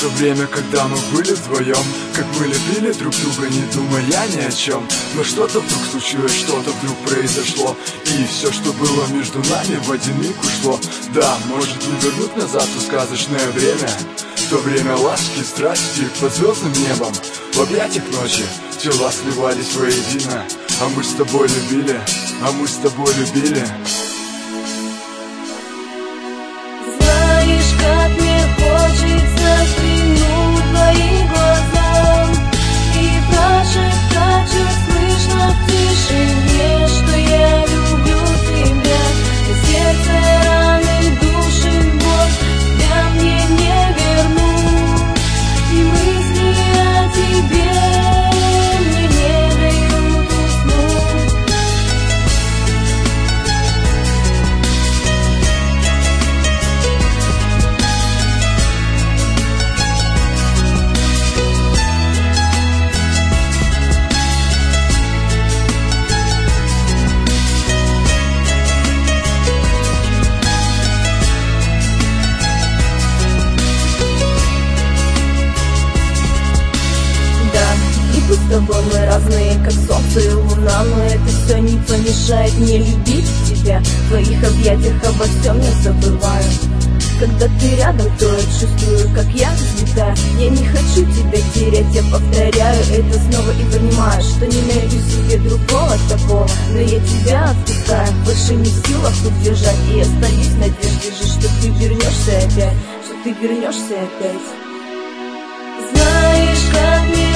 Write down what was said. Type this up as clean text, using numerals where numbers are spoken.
то время, когда мы были вдвоем, как мы любили друг друга, не думая ни о чем. Но что-то вдруг случилось, что-то вдруг произошло, и все, что было между нами, в один миг ушло. Да, может не вернуть назад то сказочное время, то время ласки, страсти под звездным небом. В объятиях ночи тела сливались воедино, а мы с тобой любили, а мы с тобой любили. Знаешь, как мне хочется взглянуть в твои глаза и прошептать чуть слышно в тишине, что я люблю тебя. На сердце раны, души боль, тебя мне не вернуть, и мысли о тебе мне не дают уснуть. С тобой мы разные, как солнце и луна, но это все не помешает мне любить тебя. В твоих объятиях обо всем не забываю. Когда ты рядом, то я чувствую, как я взлетаю. Я не хочу тебя терять, я повторяю это снова и понимаю, что не найду себе другого такого. Но я тебя отпускаю, больше не в силах удержать, и остаюсь в надежде же, что ты вернешься опять, что ты вернешься опять. Знаешь, как мне